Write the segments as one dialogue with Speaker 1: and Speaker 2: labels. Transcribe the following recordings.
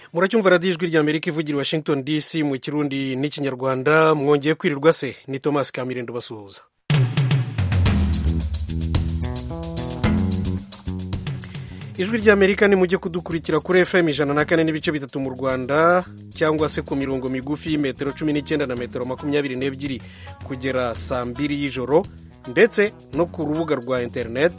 Speaker 1: muracyumva radiyo ijwi rya amerika ivugira Washington DC mu kirundi n'ikinyarwanda. Mwongeye kwirirwa se? Ni Thomas Kamirindo basuhuza. Ijwi rya amerika ni mujye kudukurikira kuri FM 104.3 mu Rwanda, cyangwa se ku mirongo migufi metero 19 na metero 22 kugera saa 2 y'ijoro, ndetse no ku rubuga rwa internet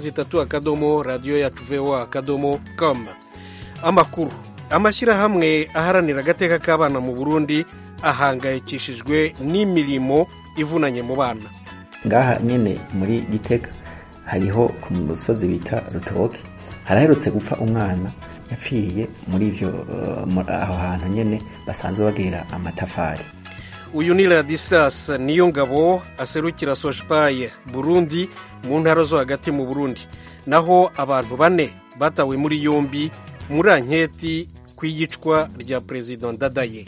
Speaker 1: www.radioyacu.voa.com. Amakuru. Amashyirahamwe aharanira agateka k'abana mu Burundi ahangayikishijwe n'imirimo ivunanye mu bana.
Speaker 2: Ngaha nyene muri Gitega hariho ku musozi bita Rutoke, haraherutse gupfa umwana yapfiriye muri ivyo aho hantu nyene basanzwe bagera amatafari.
Speaker 1: Uyu ni Ladislas Niyongabo aserukira Sojpaye Burundi mu ntara zo hagati mu Burundi. Naho abantu 4 batawe muri yombi muri anketi kw'iyicwa rya President Ndadaye.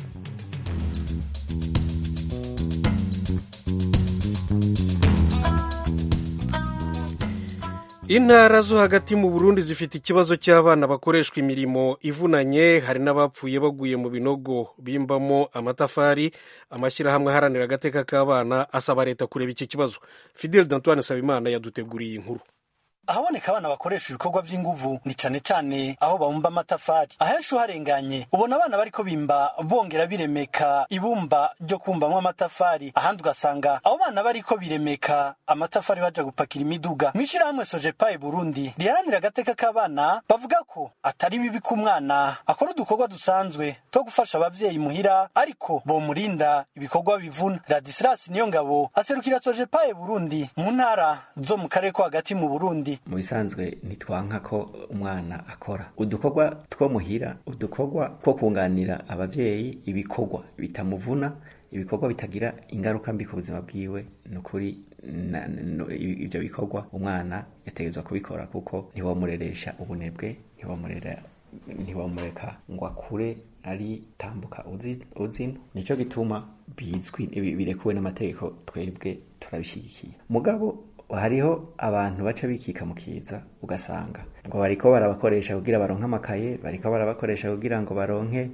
Speaker 1: Intara zo hagati mu Burundi zifite ikibazo cy'abana bakoreshwa imirimo ivunanye, hari n'abapfuye baguye mu binogo bimbamo amatafari. Amashyirahamwe aharanira agateka k'abana asaba leta kureba iki kibazo. Fidel D'Antoine Sabimana yaduteguriye inkuru.
Speaker 3: Ahaboneka abana bakoresha ibikorwa by'inguvu ni cane cane aho bumba amatafari. Aheshu harenganye ubona abana bariko bimba bongera biremeka ibumba ryo kumbamwa amatafari, ahandi ugasanga abo bana bariko biremeka amatafari baja gupakira imiduga. Mwishirahamwe Sojpaye Burundi riharanira agateka k'abana bavuga ko atari bibi ku mwana akora udukorwa dusanzwe to gufasha abavyeyi muhira, ariko bomurinda ibikorwa bivuna. Ladislas Niyongabo aserukira Sojpaye Burundi mu ntara zo mu karere ko hagati mu Burundi.
Speaker 2: Mu bisanzwe ntitwanka ko umwana akora udukorwa two muhira, udukorwa ko kunganira abavyeyi, ibikorwa bitamuvuna, ibikorwa bitagira ingaruka mbi ku buzima bwiwe. Nukuri ivyo bikorwa umwana yategezwa kubikora, kuko ntiwamureresha ubunebwe, ntiwamureka ngo akure ari tambuka uzino. Nico gituma bizwi birekuwe n'amategeko, twebwe turabishigikiye. Mugabo hariho abantu baca bikika mu kiza, ugasanga ngo bariko barabakoresha kugira baronke amakaye, bariko barabakoresha kugira ngo baronke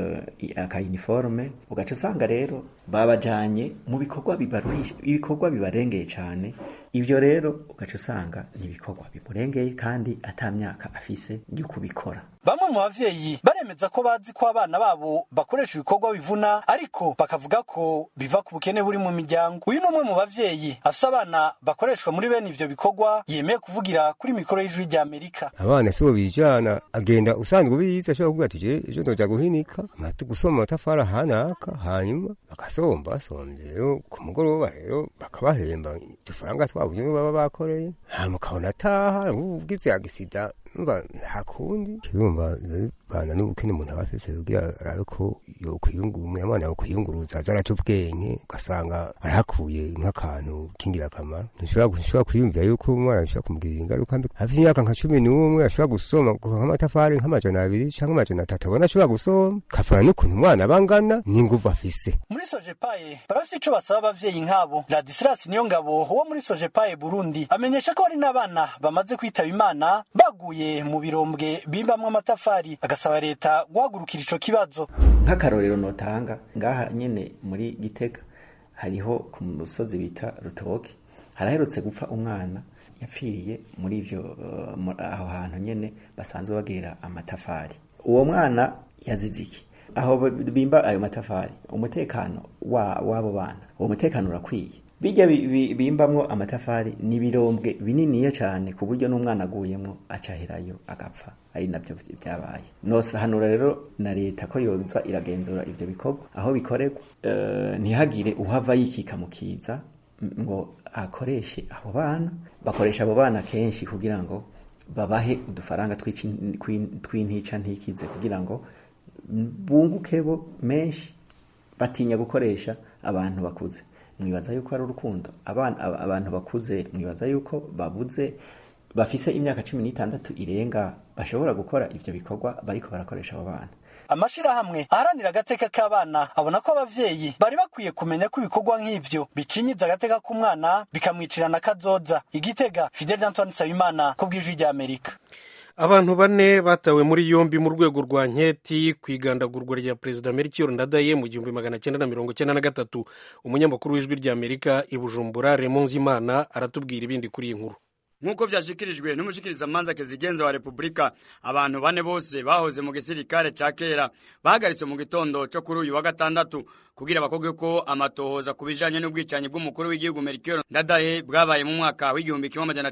Speaker 2: uniforme, ugaca usanga rero babajanye mu bikorwa bibaruhisha, ibikorwa bibarengeye cyane. Ivyo rero ugaca usanga n'ibikorwa bimurengeye kandi atamyaka afise yo kubikora.
Speaker 3: Bamwe mu bavyeyi baremeza ko bazi ko abana babo bakoresha ibikorwa bivuna, ariko bakavuga ko biva ku bukene buri mu miryango. Uyu ni umwe mu bavyeyi afise abana bakoreshwa muri bene ivyo bikorwa, yemeye kuvugira kuri mikoro y'Ijwi rya Amerika.
Speaker 4: Abana sibo bijana, agenda usanzwe ubiza ashobora kuvuga ati ejo ndoja guhinika gusoma amatafari ahanaka, hanyuma bakasomba rero ku mugoroba rero bakabahemba udufaranga twabo baba bakoreye, hanyuma ukabona ataha ugize agisida hakundi kirumva bana n'ubukene umuntu abafise kugira arabe ko yokwiyungura, umwana yokwiyunguruza zaraca ubwenge, ugasanga arahakuye nk'akantu kingira akamaro. Ntushobora kwiyumvira yuko umwana ashobora kumugirira ingaruka mbi. Afite imyaka nka 11 ashobora gusoma nk'amatafari nk'amajana 2 canke amajana 3, abona ashobora gusoma, kafana n'ukuntu umwana bangana n'inguvu afise.
Speaker 3: Muri Sojpaye barafise ico basaba abavyeyi nk'abo. Ladislas Niyongabo wo muri Sojpaye Burundi amenyesha ko hari n'abana bamaze kwitaba Imana baguye mu birombwe bimbamwe amatafari, agasaba leta guhagurukira ico kibazo.
Speaker 2: Nk'akarorero notanga ngaha nyene muri Gitega hariho ku musozi bita Rutoke, haraherutse gupfa umwana yapfiriye muri ivyo aho hantu nyene basanzwe bagera amatafari. Uwo mwana yaziziki aho bimba ayo matafari, umutekano wabo bana, uwo mutekano urakwiye. Bijya bimbamwo amatafari ni birombwe bininiye cyane ku buryo n'umwana aguyemwo acaherayo agapfa, ari navyo byabaye. Nose hanura rero na leta ko yoza iragenzura ivyo bikorwa aho bikorerwa, ntihagire uhava yikika mu kiza ngo akoreshe abo bana. Bakoresha abo bana kenshi kugira ngo babahe udufaranga tw'intica ntikize kugira ngo bunguke bo menshi, batinya gukoresha abantu bakuze. Mwibaza yuko ari urukundo abantu bakuze, mwibaza yuko babuze bafise imyaka 16 irenga bashobora gukora ivyo bikorwa bariko barakoresha abo bana.
Speaker 3: Amashirahamwe aharanira agateka k'abana abona ko abavyeyi bari bakwiye kumenya ko ibikorwa nk'ivyo bicinyiza agateka k'umwana bikamwicirana kazoza. Igitega, Fidel D'Antoine Sabimana ku bw'Ijwi rya Amerika.
Speaker 1: abantu 4 batawe muri yombi mu rwego rwa nketi ku igandagurwa rya perezida Melchior Ndadaye mu 1993. Umunyamakuru w'ijwi rya Amerika i Bujumbura Raymond Zimana aratubwira ibindi kuri iyi nkuru.
Speaker 5: Nkuko vyashikirijwe n'umushikirizamanza Kezigenza wa Republika, abantu 4 bose bahoze mu gisirikare ca kera bahagaritswe mu gitondo cyo kuri uyu wa gatandatu kugira bakogwe ko amatohoza kubijanye n'ubwicanyi bw'umukuru w'igihugu Melchior Ndadaye bwabaye mu mwaka w'igihumbi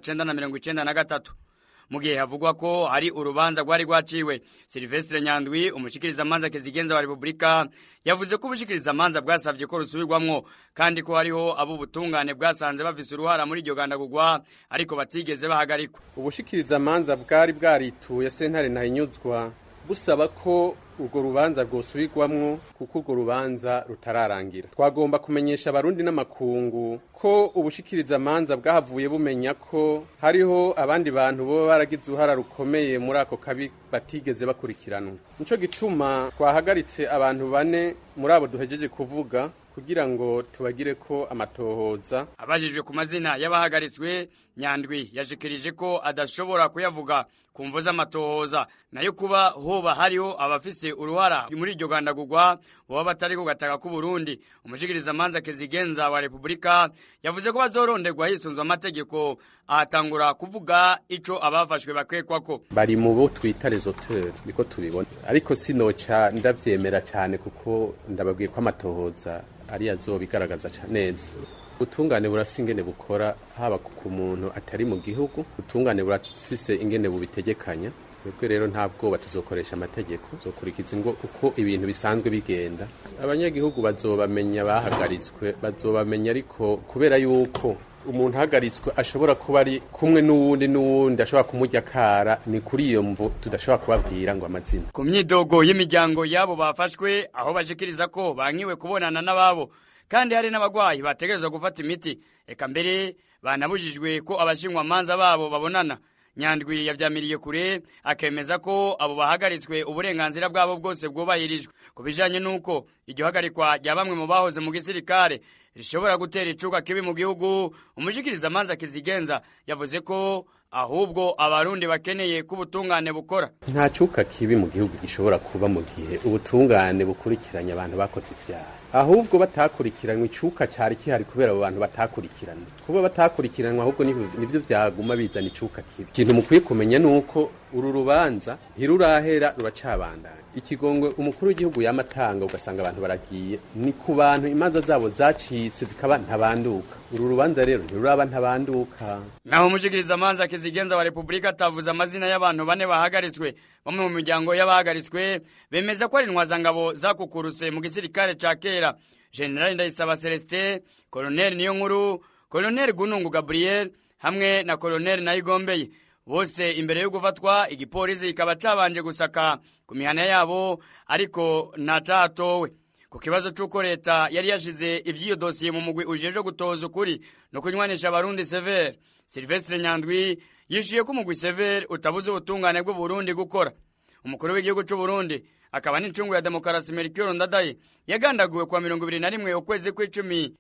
Speaker 5: 1993. Mu gihe havugwa ko hari urubanza rwari rwaciwe, Silvestre Nyandwi umushikirizamanza Kezigenza wa Republika yavuze ko ubushikirizamanza bwasavye ko rusubirwamwo kandi ko hariho abo butungane bwasanze bafise uruhara muri iryo gandagurwa ariko batigeze bahagarikwa.
Speaker 6: Ubushikirizamanza bwari bwarituye sentare Ntahinyuzwa busaba ko urwo rubanza rwosubirwamwo kuko urwo rubanza rutararangira. Twagomba kumenyesha abarundi n'amakungu ko ubushikirizamanza bwahavuye bumenya ko hariho abandi bantu bo baragize uruhara rukomeye muri ako kabi batigeze bakurikiranwa. Nico gituma twahagaritse abantu 4 muri abo duhejeje kuvuga kugira ngo tubagire ko amatohoza.
Speaker 5: Abajijwe ku mazina y'abahagaritswe, Nyandwi yashikirije ko adashobora kuyavuga kumvo z'amatohoza, nayo kuba hoba hariho abafise uruhara muri iryo gandagurwa boba batari ko gataka ku Burundi. Umushikirizamanza Kezigenza wa Republika yavuze ko bazoronderwa hisunzwe amategeko, ahatangura kuvuga ico abafashwe bakekwako.
Speaker 6: Bari mu bo twita les auteurs niko tubibona, ariko sinoca ndavyemera cyane kuko ndababwiye ko amatohoza ari azobigaragaza neza. Utungane burafise ingene bukora haba ku muntu atari mu gihugu, utungane burafise ingene bubitegekanya. Twebwe rero ntabwo batuzokoresha amategeko, zokurikiza ngo uko ibintu bisanzwe bigenda. Abanyagihugu bazobamenya bahagaritswe, bazobamenya ariko kubera yuko umuntu hagaritswe ashobora kuba ari kumwe n'uwundi ashobora kumurya kara, ni kuri iyo mvo tudashobora kubabwira ngo amazina.
Speaker 5: Ku myidogo y'imiryango yabo bafashwe, aho bashikiriza ko bankiwe kubonana n'ababo kandi hari n'abagwayi bategerezwa gufata imiti, eka mbere banabujijwe ko abashingwa manza babo babonana. Nyandwi yavyamiriye kure akemeza ko abo bahagaritswe uburenganzira bwabo bwose bwobahirijwe. Kubijanye nuko iryo hagarikwa rya bamwe mu bahoze mu gisirikare rishobora gutera icuka kibi mu gihugu, umushikirizamanza Kezigenza yavuze ko ahubwo abarundi bakeneye ko ubutungane bukora.
Speaker 6: Nta cuka kibi mu gihugu gishobora kuba mu gihe ubutungane bukurikiranye abantu bakoze ivyaha, ahubwo batakurikiranywe icuka cyari kihari kubera abo bantu batakurikirana. Kuba batakurikiranwa ahubwo nivyo vyaguma bizana icuka kibi. Ikintu mukwiye kumenya nuko uru rubanza ntirurahera, ruracabandanya. Ikigongwe umukuru w'igihugu yamatanga ugasanga abantu baragiye ni ku bantu imanza zabo zacitse zikaba ntabanduka. Uru rubanza rero ntiruraba ntabanduka.
Speaker 5: Naho umushikirizamanza Kezigenza wa Republika atavuze amazina y'abantu 4 bahagaritswe. Bamwe mu miryango y'abahagaritswe bemeza ko ari intwazangabo zakukurutse mu gisirikare ca kera. General Ndayisaba Celestin, Colonel Niyonkuru, Colonel Gunungu Gabriel hamwe na Colonel Nayigombeye. Bose imbere yo gufatwa igipolisi ikaba cabanje gusaka ku mihana yabo ariko ntacatowe. Ku kibazo c'uko leta yari yashize ivyiyo dosiye mu mugwi ujeje gutoza ukuri no kunywanisha abarundi Sever, Silvestre Nyandwi yishuye ko umugwi Sever utabuze ubutungane bw'u Burundi gukora. Umukuru w'igihugu c'u Burundi akaba n'incungu ya demokarasi Melchior Ndadaye yagandaguwe kwa 21 ukwezi kw'icumi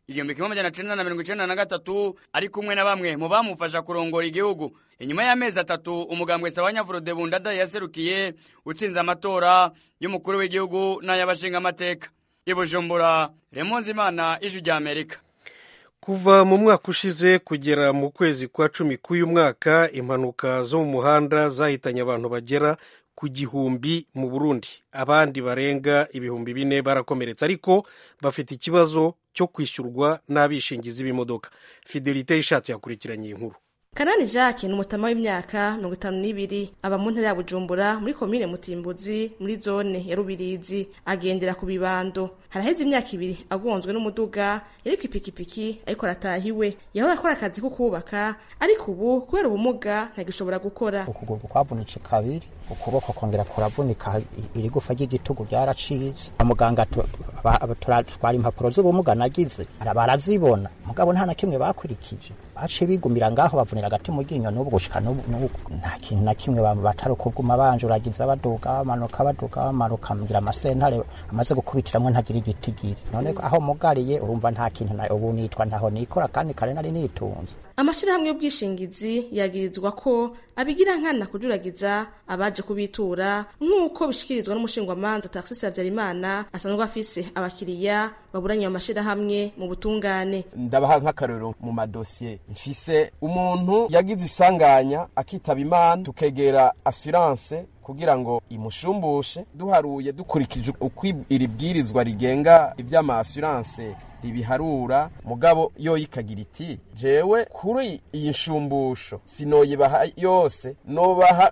Speaker 5: 1993 ari kumwe na bamwe mu bamufasha kurongora igihugu. Inyuma y'amezi 3 umugambwe Sabanyafrode Ndadaye yaserukiye utsinze amatora y'umukuru w'igihugu n'ayabashinga amateka. I Bujumbura, Raymond Zimana, Ijwi rya Amerika.
Speaker 1: Kuva mu mwaka ushize kugera mu kwezi kwa 10 k'uyu mwaka, impanuka zo mu muhanda zahitanye abantu bagera ku 1000 mu Burundi. Abandi barenga 4,000 barakomeretse ariko bafite ikibazo cyo kwishyurwa n'abishingizi b'imodoka. Fidelite Ishatse yakurikiranye inkuru.
Speaker 7: Kanani Jacques ni umutama w'imyaka 52 aba mu ntara ya Bujumbura muri komine Mutimbuzi muri zone ya Rubirizi, agendera ku bibando. Haraheze imyaka 2 agonzwe n'umuduga yari ku ipikipiki ariko aratahiwe. Yahora akora akazi ko kubaka ariko ubu kubera ubumuga ntagishobora gukora.
Speaker 8: Ukuguru kwavunitse kabiri, ukuboko kongera kuravunika, iri gufa ry'igitugu ryaracitse. Muganga twari impapuro z'ubumuga nagize barazibona, mugabo nta na kimwe bakurikije. Bace bigumira ngaho bavunira agati mu ginyo n'ubu gushika nta kintu na kimwe batari kuguma banje uragiza baduga bamanuka ngira amasentare amaze gukubitiramwe ntagira igitigiri. None aho mugariye urumva nta kintu na ubu nitwa ntaho nikora kandi kare nari nitunze.
Speaker 7: amashirahamwe y'ubwishingizi yagirizwa ko abigira nkana kujuragiza abaje kubitura nk'uko bishikirizwa n'umushingwamanza Taxis Havyarimana asanzwe afise abakiriya baburanye amashirahamwe mu butungane.
Speaker 9: Ndabaha nk'akarero mu madosiye mfise umuntu yagize isanganya akitaba Imana tukegera assurance kugira ngo imushumbushe duharuye dukurikije uko iri bwirizwa rigenga ivy'ama assurance ribiharura mugabo yo ikagira iti jewe kuri iyi nshumbusho sinoyibaha yose nobaha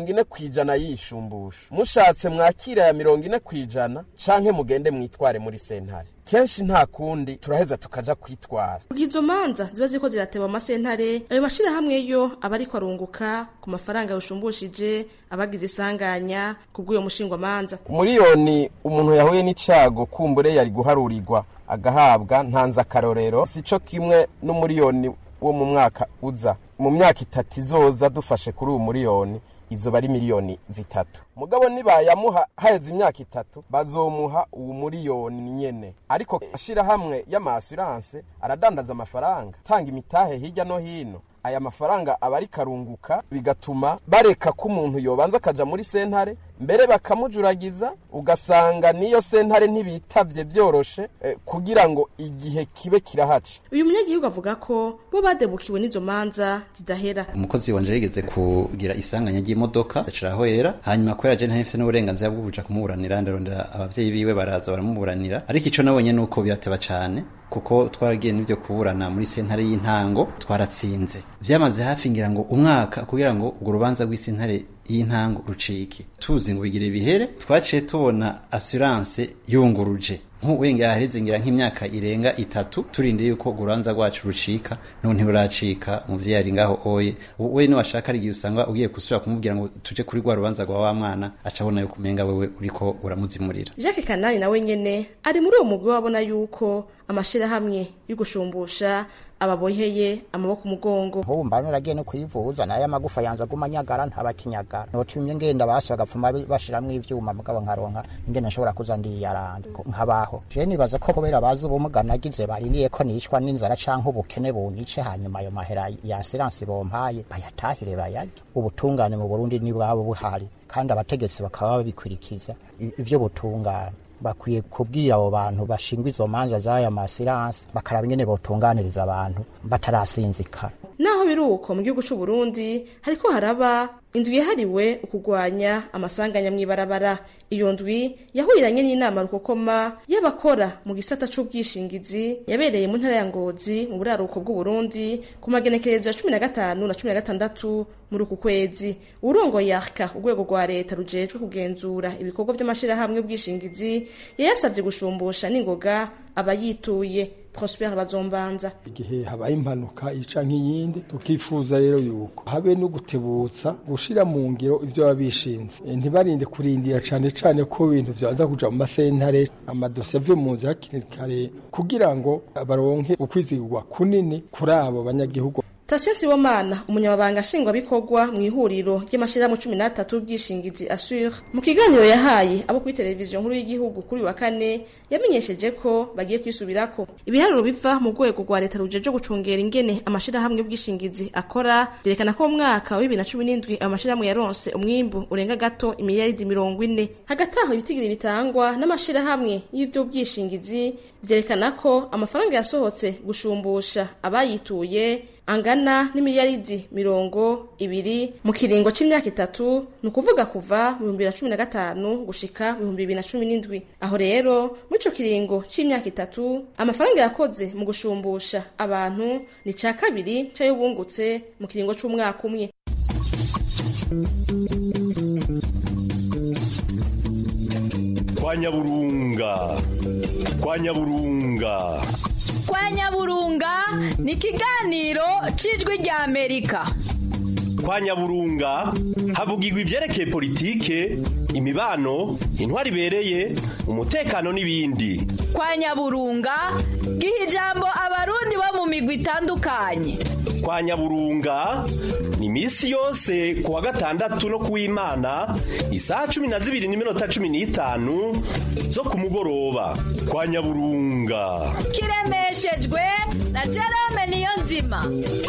Speaker 9: 40% y'ishumbusho mushatse mwakira ya 40% canke mugende mwitware muri sentare kenshi nta kundi turaheza tukaja kwitwara.
Speaker 7: Izo manza ziba ziko zirateba amasentare ayo mashirahamwe yo abariko arunguka ku mafaranga yushumbushije abagize isanganya kubw'uyo mushingwamanza.
Speaker 9: Umuriyoni umuntu yahuye n'icago kumbure yari guharurirwa agahabwa ntanza karorero sico kimwe n'umuriyoni wo mu mwaka uza mu myaka 3 izoza dufashe kuri uwo muriyoni izo bari miliyoni 3 mugabo nibayamuha haheze imyaka 3 bazomuha uwo muriyoni nyene ariko ashira hamwe y'ama assurance aradandaza amafaranga tanga imitahe hirya no hino aya mafaranga abari karunguka bigatuma bareka ko umuntu yobanza kaja muri sentare mbere bakamujuragiza ugasanga niyo sentare ntibitavye byoroshe kugira ngo igihe kibe kirahaca.
Speaker 7: Uyu munyagihugu avuga ko bo badebukiwe n'izo manza zidahera.
Speaker 10: Umukozi wanje yigeze kugira isanganya ry'imodoka aciraho yera hanyuma ko yaje ntafise n'uburenganzira bwo kuja kumuburanira ndarondera abavyeyi biwe baraza baramuburanira ariko ico nabonye nuko birateba cane kuko twaragiye n'ivyo kuburana muri sentare y'intango twaratsinze vyamaze hafi ngira ngo umwaka kugira ngo urwo rubanza rw'isentare y'intango rucike tuzi ngo bigire bihere twaciye tubona assurance yunguruje wenga yaheze ngira nk'imyaka irenga 3 turinde yuko urubanza rwacu rucika none ntiruracika muvye yari ngaho oye we ni washaka ari usanga ugiye kusubira kumubwira ngo tuje kuri rwa rubanza rwa wa mwana acabona yuko umenga wewe uriko uramuzimurira.
Speaker 7: Jacques Kanani nawe nyene ari muri uwo mugwi wabona yuko amashirahamwe y'ugushumbusha ababoheye amaboko umugongo.
Speaker 8: Ubu mbana naragiye no kwivuza naye amagufa yanza gumanyagara ntabakinyagara notumye ngenda basi bagapfuma bashiramwe ivyuma mugabo nkaronka ingene nshobora kuza ndiyaranda nkabaho je nibaza ko kubera bazi ubumuga nagize bariniye ko nishwa n'inzara canke ubukene bunyice hanyuma ayo mahera ya assurance bompaye bayatahire bayage. Ubutungane mu Burundi ni bwabo buhari kandi abategetsi bakaba babikurikiza ivyo butungane bakwiye kubwira abo bantu bashingwa izo manza z'aya masirance bakaraba ingene botunganiriza abantu batarasinzikara.
Speaker 7: Naho biruko mu gihugu c'u Burundi hariko haraba indwi yahariwe ukugwanya amasanganya mw'ibarabara. Iyo ndwi yahuriranye n'inama rukokoma y'abakora mu gisata c'ubwishingizi yabereye mu ntara ya Ngozi mu buraruko bw'u Burundi ku magenekerezo ya 15 na 16 muri uku kwezi. Urongo yarka urwego rwa leta rujejwe kugenzura ibikorwa by'amashirahamwe y'ubwishingizi yayasavye gushumbusha n'ingoga abayituye. Prosper Bazombanza.
Speaker 11: Igihe habaye impanuka ica nk'iyindi tukifuza rero yuko habe no gutebutsa gushira mu ngiro ivyo babishinze ntibarinde kurindira cane ko ibintu vyaza kuja mu masentare amadosiye ave mu nzira kare kugira ngo baronke ukwizigirwa kunini kuri abo banyagihugu.
Speaker 7: Tasien Sibomana umunyamabanga nshingwabikorwa mu ihuriro ry'amashirahamwe 13 y'ubwishingizi Assure mu kiganiro yahaye abo kuri televiziyo nkuru y'igihugu kuri wa kane yamenyesheje ko bagiye kwisubirako. Ibiharuro biva mu rwego rwa leta rujeje gucungera ingene amashirahamwe y'ubwishingizi akora byerekana ko mu mwaka wa 2017 amashirahamwe yaronse umwimbu urenga gato imiliyaridi 40. Hagati aho ibitigiri bitangwa n'amashirahamwe y'ivyo bwishingizi byerekana ko amafaranga yasohotse gushumbusha abayituye angana n'imiliyaridi 20 mu kiringo c'imyaka 3 nukuvuga kuva mu 2015 gushika mu 2017. Aho rero mu ico kiringo c'imyaka 3 amafaranga yakoze mu gushumbusha abantu ni ca kabiri cayo bungutse mu kiringo c'umwaka umwe.
Speaker 12: Kwa Nyaburunga ni kiganiro cijwi rya Amerika.
Speaker 13: Kwa Nyaburunga havugirwa ivyerekeye politike, imibano, intwari ibereye, umutekano n'ibindi.
Speaker 12: Kwa Nyaburunga giha ijambo abarundi bo mu migwi itandukanye.
Speaker 13: Kwa Nyaburunga ni misi yose kuwa gatandatu no kuw'Imana isaha 12:15 zo ku mugoroba. Kwa Nyaburunga
Speaker 12: Kiremera kiremeshejwe na Jerome Niyonzima.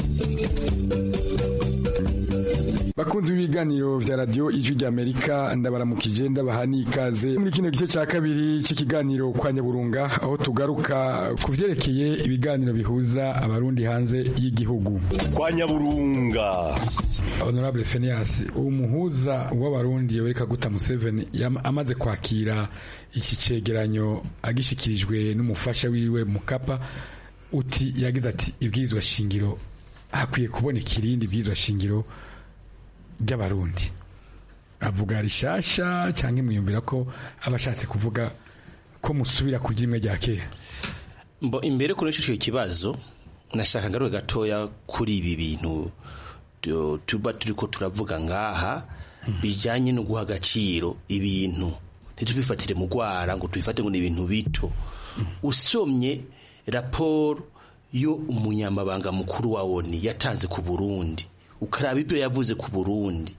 Speaker 14: Bakunzi b'ibiganiro vya radio Ijwi ry'Amerika, ndabaramukije ndabaha n'ikaze muri kino gice cya kabiri cy'ikiganiro kwa Nyaburunga, aho tugaruka ku vyerekeye ibiganiro bihuza abarundi hanze y'igihugu.
Speaker 13: Kwa Nyaburunga,
Speaker 14: Honorable Phineas, umuhuza w'abarundi Yoweri Kaguta Museveni amaze kwakira iki cegeranyo agishikirijwe n'umufasha wiwe Mukapa, uti yagize ati ibwirizwa shingiro hakwiye kuboneka irindi bwirizwa shingiro ry'abarundi. Avuga rishasha cyangwa imwiyumvira ko abashatse kuvuga ko musubira kugira imwe rya kera?
Speaker 15: Imbere kuri icyo kibazo nashaka ngaruke gatoya kuri ibi bintu tuba turiko turavuga ngaha bijanye no guha agaciro ibintu, ntitubifatire mu gwara ngo tubifate ngo ni ibintu bito. Usomye raporo yo umunyamabanga mukuru wa ONU yatanze ku Burundi, ukaraba ibyo yavuze ku Burundi,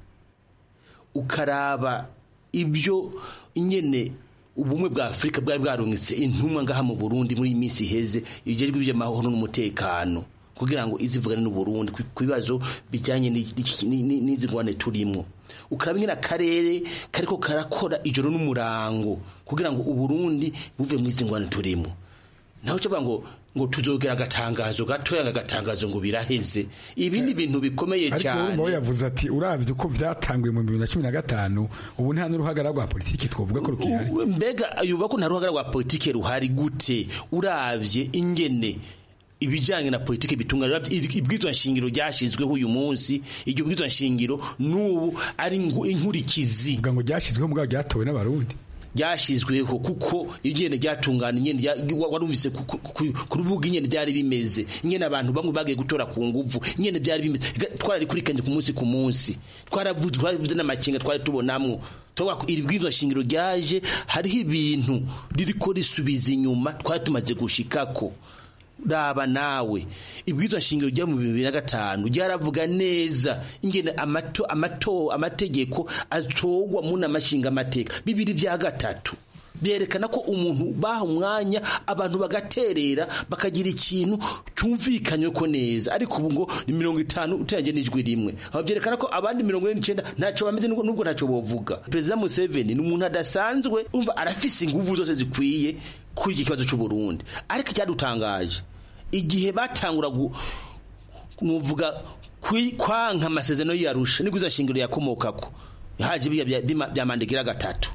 Speaker 15: ukaraba ibyo nyene ubumwe bwa Afrika bwari bwarungitse intumwa ngaha mu Burundi muri iminsi iheze ibijejwe by'amahoro n'umutekano kugira ngo izivugane n'u Burundi ku bibazo bijyanye n'izingwane turimo, ukaraba nyine akarere kariko karakora ijoro n'umurango kugira ngo u Burundi buve mu izingwane turimo. Naho cyo ngo tuzogera agatangazo gatoya agatangazo ngo biraheze. Ibi ni ibintu bikomeye cyane.
Speaker 14: Ariko yavuze ati uravye uko vyatanguye mu 2015 ubu nta n'uruhagara rwa politike twovuga ko rukihari.
Speaker 15: Mbega yuba ko nta ruhagara rwa politike ruhari gute? Uravye ingene ibijanye na politike bitunga ibwizwa nshingiro ryashizweho uyu munsi, iryo bwizwa nshingiro n'ubu ari inkurikizi
Speaker 14: ngo ryashizweho mugabo ryatowe n'abarundi,
Speaker 15: ryashizweho kuko igene ryatungana nyene warumvise ku rubuga nyene byari bimeze nyene abantu bamwe bagiye gutora ku nguvu nyene byari bimeze. Twarari kurikanye ku munsi twaravuze n'amakinga twari tubonamwo twavuga iri bwizwa shingiro ryaje hariho ibintu ririko risubiza inyuma twari tumaze gushikako. Raba nawe ibwizwa shingiro rya mu 2005 ryaravuga neza ingene amategeko atogwa mu namashinga amateka 2/3 byerekana ko umuntu baha umwanya abantu bagaterera bakagira ikintu cyumvikanye ko neza, ariko ubu ngo ni 50 utenje n'ijwi rimwe, aho byerekana ko abandi 49 ntacyo bameze nubwo ntacyo bovuga. President Museveni ni umuntu adasanzwe, umva arafise ingufu zose zikwiye kuri iki kibazo cy'u Burundi. Ariko cyadutangaje igihe batangura nuvuga kwanka amasezerano y'Arusha niguza shingiro yakomokako haje bya Mandela gatatu,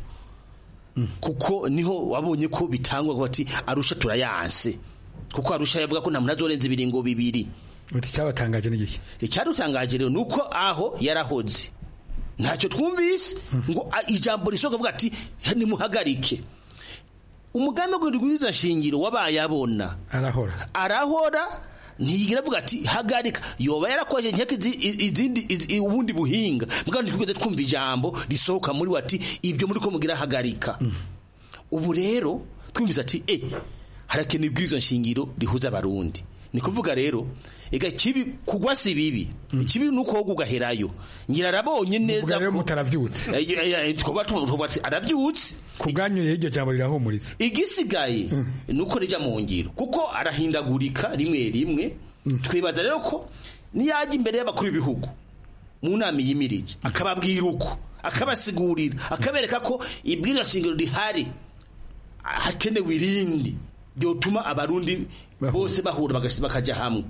Speaker 15: kuko niho wabonye ko bitangwa bati Arusha turayanse, kuko Arusha yavuga ko nta muntu azorenza ibiringo bibiri.
Speaker 14: Uti cyabatangaje n'igiki?
Speaker 15: Icyadutangaje rero nuko aho yarahoze ntacyo twumvise ngo ijambo risoka vuga ati nimuhagarike umugambi w'urwiza shingiro wabaye abona arahora ntiyigira avuga ati hagarika. Yoba yarakoje nkeke izindi ubundi buhinga mugabo ntikugeze twumva ijambo risohoka muri wati ibyo muri ko mugira hagarika. Ubu rero twumvise ati harakene ibwirizwa nshingiro rihuza abarundi. Ni kuvuga rero ega kibi kugwa si bibi, kibi nuko gugaherayo ngira rabonye neza
Speaker 14: ko mutaravyutse
Speaker 15: twaba tuvuga aravyutse
Speaker 14: kubwanyuye iryo jambo rirahumuritse.
Speaker 15: Igisigaye nuko rija mu ngiro kuko arahindagurika rimwe rimwe. Twibaza rero ko niyaje imbere y'abakuru b'ibihugu mu nama yimirije akababwira uko akabasigurira akabereka ko ibwirwa shingiro rihari hakenewe irindi byotuma abarundi bose bahura bakaja hamwe.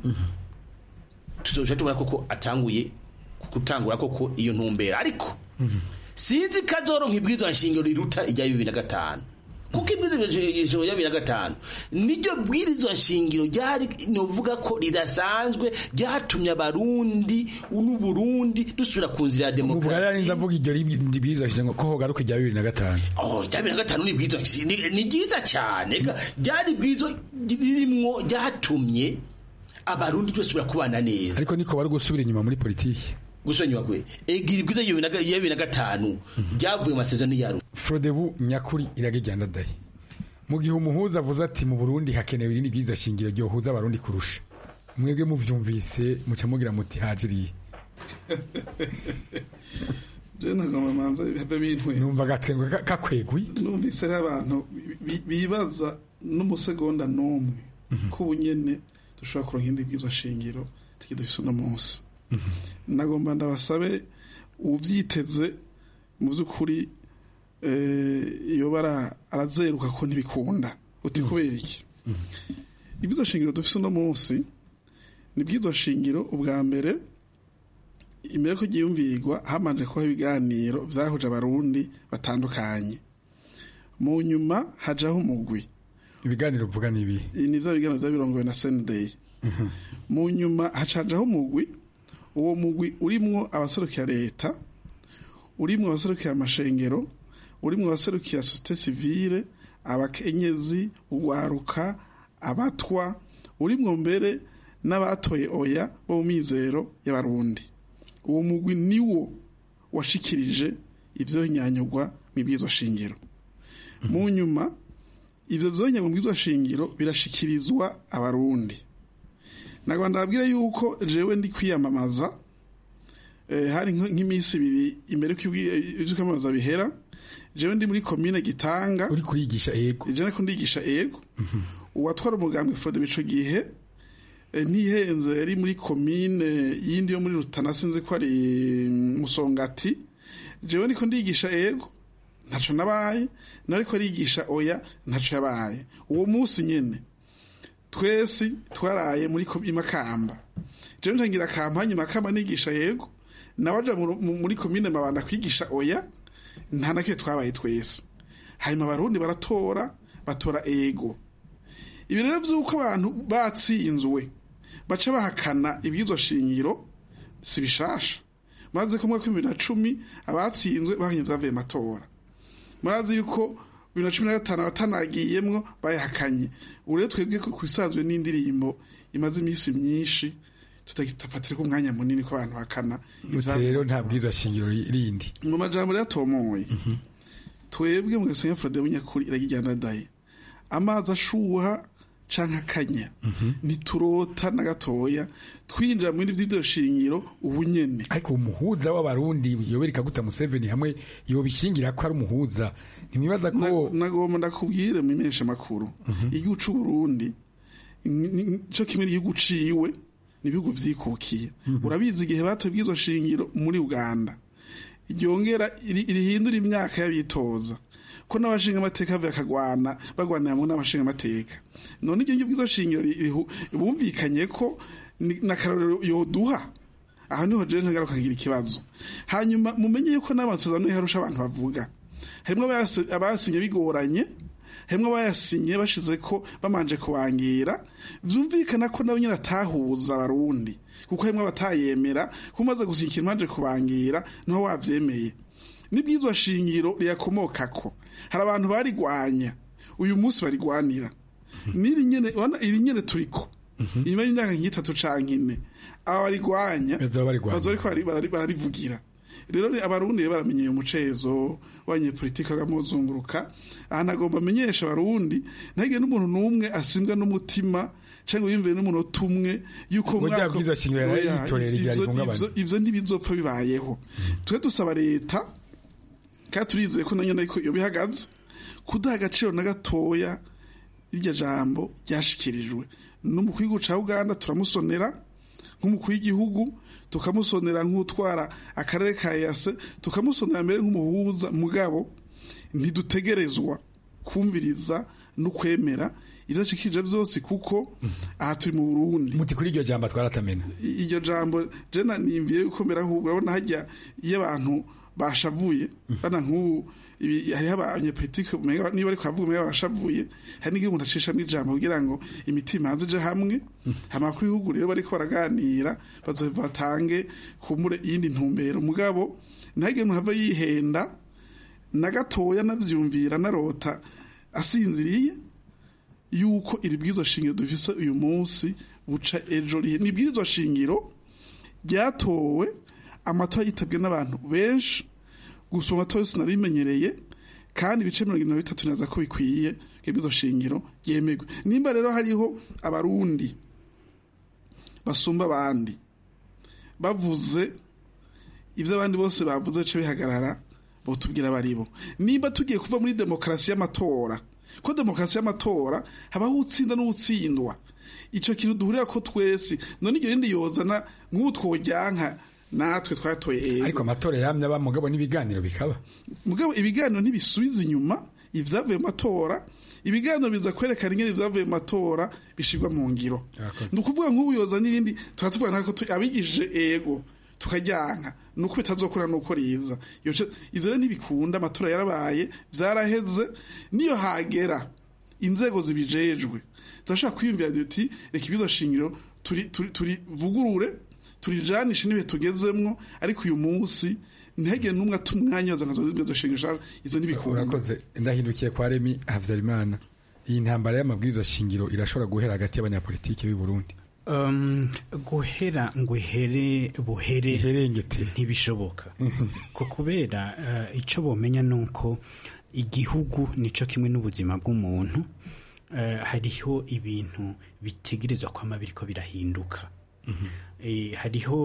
Speaker 15: Tuzoje tubona koko atanguye gutangura koko iyo ntumbera, ariko sinzi kazoro nk'ibwizwa nshingiro riruta ijya 2005 kuko ibwizwa nshingiro ya 2005 niryo bwirizwa nshingiro ryari novuga ko ridasanzwe ryatumye abarundi n'u Burundi dusubira ku nzira ya demokarasi.
Speaker 14: Muvuga rero ndavuga iryo bwirizwa nshingiro ko hogaruka ijya 2005.
Speaker 15: Ijya 2005 ni bwirizwa ni giza cyane ryari bwirizwa ririmo ryatumye abarundi dusubira kubana neza.
Speaker 14: Ariko niko bari gusubira inyuma muri politiki
Speaker 15: gusonywa kwe egiribwiza ya 2005 byavuye mu masezerano y'Arusha.
Speaker 14: Frodebu nyakuri iragejyanda dahi mu gihe umuhuza avuze ati mu Burundi hakenewe irindi bwiza shingiro ryo huza abarundi kurusha, mwebwe muvyumvise muca mugira muti hajiriye
Speaker 16: je nagomba manza habe bintwe
Speaker 14: numva gatwenga kakwegwi
Speaker 16: numvise abantu bibaza n'umusegonda nomwe ko ubunyene dushobora kuronka indi bwirizwa shingiro dufise uno munsi nagomba ndabasabe uvyiteze mu vy'ukuri iyo arazeruka ko ntibikunda uti kubera iki ibwirizwa shingiro dufise uno munsi ni bwirizwa shingiro ubwa mbere imbere ko giyumvirwa hamanje ko ibiganiro vyahuje abarundi batandukanye mu nyuma hajaho umugwi
Speaker 14: ibiganiro uvuga nibi
Speaker 16: ni vya biganiro vyabirongowe na Sunday mu nyuma hacajaho umugwi uwo mugwi urimwo abaserukira leta urimwo abaserukira amashengero urimwo abaserukira societe civile abakenyezi ugwaruka abatwa urimwo mbere n'abatoye oya bo mu mizero y'abarundi uwo mugwi niwo washikirije ivyo nyanyugwa mibwirizwa shingiro mu nyuma ivyo vyonyanyugwa mibwirizwa shingiro birashikirizwa abarundi nagwa ndabwira yuko jewe ndi kwiyamamaza hari nk'imisi ibiri imbere y'ivyo kwiyamamaza bihera jewe ndi muri komine Gitanga
Speaker 14: uri kurigisha ego
Speaker 16: jewe ko ndigisha ego uwatwara umugambwe Frode bico gihe ntihenze yari muri komine yindi yo muri Rutana sinzi ko ari Musongati jewe niko ndigisha ego ntaco nabaye nariko arigisha oya ntaco yabaye uwo munsi nyene twese twaraye muri Makamba jewe ntangira kampanye Makamba nigisha yego nabaja muri komine Mabanda kwigisha oya nta nakwiye twabaye twese hanyuma abarundi batora ego ibi rero vy'uko abantu batsinzwe baca bahakana ibwirizwa shingiro si bishasha maze ko mwaka 2010 abatsinzwe bahanye vyavuye matora murazi yuko 2015 abatanagiyemwo bayahakanye uretse twebwe ko kwisanzwe n'indirimbo imaze imisi myinshi tutafatira ko umwanya munini ko abantu bakana
Speaker 14: rero nta bwirizwa shingiro rindi
Speaker 16: mu majambo yatomoye twebwe mu gasenya Frode bunyakuri iragijyana daye amazi ashuha canke akanya niturota na gatoya twinjira muri bw'ibyo shingiro ubunyene
Speaker 14: ariko umuhuza w'abarundi yobereka guta Museveni hamwe yobishingira ko ari umuhuza ntimwibaza ko
Speaker 16: nagomba ndakubwire mu imesha makuru igihugu c'u Burundi cyo kimwe igihugu ciwe nibihugu vyikukiye urabizi igihe batubwizwa shingiro muri Uganda iryongera irihindura imyaka y'abitoza ko n'abashinga amateka bakagwana bagwanira mu n'abashinga amateka none igihe bwizo shingiro bumvikanye ko na karoro yoduha aho niho je ntagaruka ngira ikibazo hanyuma mumenye yuko n'abansezano yarusha abantu bavuga harimo abasinye bigoranye hemwe bayasinye bashize ko bamanje kubangira vyumvikana ko nawe nyine atahuza abarundi kuko hemwe batayemera kumaze gusinkira manje kubangira no wavyemeye nibwizwa shingiro riyakomokako hari abantu barigwanya uyu munsi barigwanira niri nyene wana iri nyene turiko inyuma y'imyaka nk'itatu canke ine aba barigwanya bazoriko bararivugira rero abarundi baramenyeye umucezo w'abanyepolitike bagamuzunguruka ahanagomba amenyesha abarundi ntagire n'umuntu n'umwe asimbwa n'umutima cyangwa yumve n'umuntu tumwe yuko ivyo ntibizopfa bibayeho twe dusaba leta kandi turizeye ko nanyo ariko iyo bihagaze kudaha agaciro na gatoya iryo jambo ryashikirijwe n'umukuru w'igihugu ca Uganda turamusonera nk'umukuru w'igihugu tukamusonera nk'utwara akarere ka Yase tukamusonera mbere nk'umuhuza mugabo ntidutegerezwa kumviriza no kwemera izashikije vyose kuko aha turi mu Burundi
Speaker 14: muti kuri iryo jambo twaratamena
Speaker 16: iryo jambo je nimviye gukomera ahubwo urabona hajya iyo abantu bashavuye bana nk'ubu hariho abanyepolitike niba ariko havuga umenga barashavuye hari n'igihe umuntu acisha n'ijambo kugira ngo imitima ije hamwe amakuru y'ibihugu rero bariko baraganira bazohava batange kumure iyindi ntumbero mugabo ntagire umuntu ava yihenda na gatoya navyumvira narota asinziriye yuko iri bwirizwa shingiro dufise uyu munsi buca ejo ni bwirizwa shingiro ryatowe amatora yitabwe n'abantu benshi gusa amatora yose narimenyereye kandi ibice 30 naza ko bikwiye kebwizo shingiro yemegwe nimba rero hariho abarundi basumba abandi bavuze ivyo abandi bose bavuze ce bihagarara botubwira baribo nimba tugiye kuva muri demokrasi y'amatora ko demokarasi y'amatora habaho utsinda n'utsindwa ico kintu duhurira ko twese none iryo rindi yozana nk'ubu twojyanka natwe twatoye ego
Speaker 14: ariko amatora yamye aba mugabo n'ibiganiro bikaba
Speaker 16: mugabo ibiganiro ntibisubiza inyuma ivyavuye mu matora ibiganiro biza kwerekana ingene ivyavuye mu matora bishirwa mu ngiro ni ukuvuga nk'ubu yoza n'irindi tukatuvuga nako abigishije ego tukajyanka nuko bitazokora nuko riza izo rero ntibikunda amatora yarabaye vyaraheze niyo hagera inzego zibijejwe turashaka kwiyumvira duti reka ibizo shingiro turi vugurure turijanishe nibe tugezemwo ariko uyu munsi ntihagire n'umwe atumwanya zo shingiro izo ntibikunda.
Speaker 14: Urakoze ndahindukiye kwa Remy Havyarimana iyi ntambara y'amabwiriza shingiro irashobora guhera hagati y'abanyapolitiki b'i Burundi
Speaker 17: guhera ngo ihere buhere ntibishoboka ko kubera icyo bomenya nuko igihugu nico kimwe n'ubuzima bw'umuntu hariho ibintu bitegerezwa kwama biriko birahinduka hariho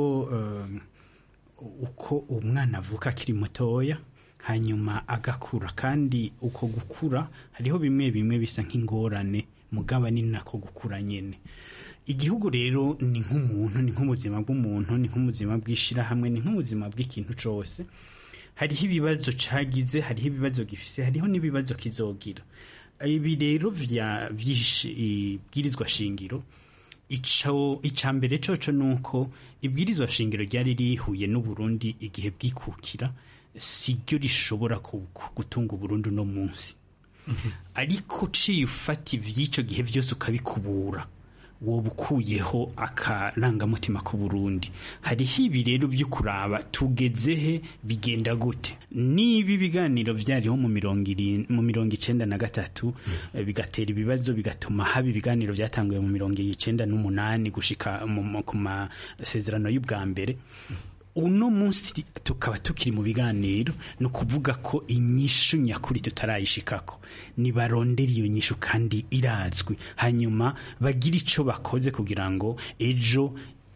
Speaker 17: uko umwana avuka akiri mutoya hanyuma agakura kandi uko gukura hariho bimwe bimwe bisa nk'ingorane mugaba ni nako gukura nyene. Igihugu rero ni nk'umuntu ni nk'ubuzima bw'umuntu ni nk'ubuzima bw'ishirahamwe ni nk'ubuzima bw'ikintu cose hariho ibibazo cagize hariho ibibazo gifise hariho n'ibibazo kizogira. Ibi rero vy'ibwirizwa shingiro icambere coco nuko ibwirizwa shingiro ryari rihuye n'Uburundi igihe bwikukira siryo rishobora gutunga Uburundi no munsi ariko ciye ufata ivy'ico gihe vyose ukabikubura woba ukuyeho akarangamutima ku Burundi. Hariho ibi rero byo kuraba tugezehe bigenda gute niba ibiganiro vyariho mu 1993 bigatera ibibazo bigatuma haba ibiganiro vyatanguye mu 1998 gushika ku masezerano y'ubwa mbere uno munsi tukaba tukiri mu biganiro no kuvuga ko inyishu nyakuri tutarayishikako ni barondera iyo nyishu kandi irazwi hanyuma bagira ico bakoze kugira ngo ejo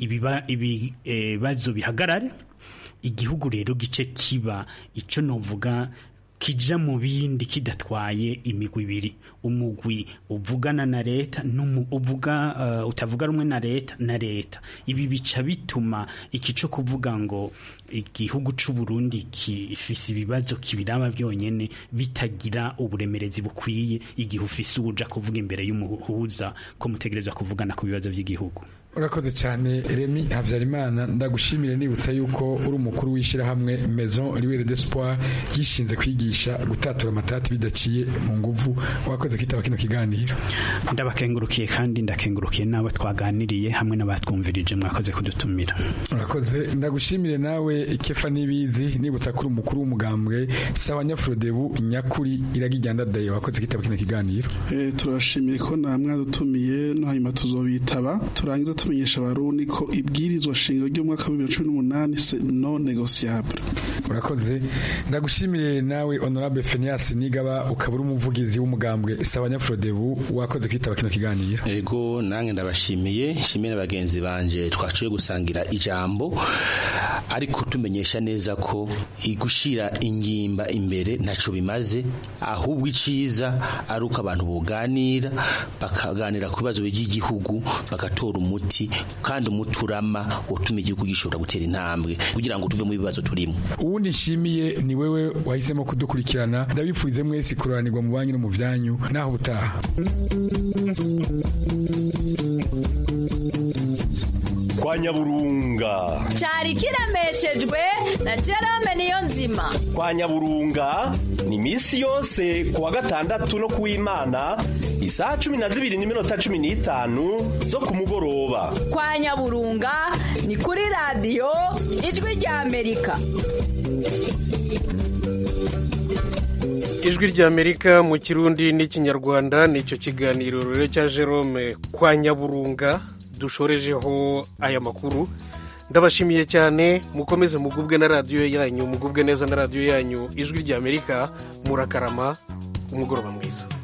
Speaker 17: ibibazo bihagarare igihugu rero gice kiba ico novuga kija mu bindi kidatwaye imigwi ibiri umugwi uvugana na leta utavuga rumwe na leta ibi bica bituma ikico kuvuga ngo igihugu c'u Burundi kifise ibibazo kibiraba byonyene bitagira uburemerezi bukwiye igihe ufise uja kuvuga imbere y'umuhuza ko mutegerezwa kuvugana ku bibazo by'igihugu.
Speaker 14: Urakoze cyane Remy Havyarimana ndagushimire nibutsa yuko uri umukuru w'ishirahamwe Maison Libre d'Espoir gishinze kwigisha gutatura amatati bidaciye mu nguvu wakoze kwitaba kino kiganiro.
Speaker 17: Ndabakengurukiye kandi ndakengurukiye nabo twaganiriye hamwe n'abatwumvirije mwakoze kudutumira.
Speaker 14: Urakoze ndagushimire nawe Kefa Nibizi nibutsa kuri umukuru w'umugambwe sawa Nyafrodebu nyakuri iragijyanda daye wakoze kwitaba kino kiganiro.
Speaker 16: Turashimiye ko namwe dutumiye no hanyuma tuzobitaba turangiza tumenyesha abarundi ko ibwirizwa shingiro ry'umwaka wa 2018 c'est non négociable.
Speaker 14: Urakoze ndagushimire nawe Honorable Phineas Nigaba ukabura umuvugizi w'umugambwe sawa Nyafrodebu wakoze kwitaba kino kiganiro.
Speaker 15: Ego nange ndabashimiye nshimire bagenzi banje twaciye gusangira ijambo ariko tumenyesha neza ko igushira ingimba imbere ntaco bimaze ahubwo iciza ari uko abantu boganira bakaganira ku bibazo by'igihugu bagatora umuti kandi umuturama utuma igihugu gishobora gutera intambwe kugira ngo tuve mu bibazo turimo.
Speaker 14: Uwundi nshimiye ni wewe wahisemo kudukurikirana ndabifurize mwese kuranirwa mu banyu no mu vyanyu naho butaha.
Speaker 13: Kwa Nyaburunga
Speaker 12: cyari kiremeshejwe na Jerome Niyonzima.
Speaker 13: Kwa Nyaburunga ni misi yose kuwa gatandatu no kuw'Imana isaha 12:15 zo kumugoroba.
Speaker 12: Kwa Nyaburunga ni kuri radio Ijwi rya Amerika.
Speaker 1: Ijwi rya Amerika mu Kirundi n'Ikinyarwanda nicyo kiganiro rero cya Jerome Kwa Nyaburunga dushorejeho aya makuru. Ndabashimiye cyane mukomeze mugubwe na radio yanyu mugubwe neza na radio yanyu Ijwi rya Amerika murakarama umugoroba mwiza.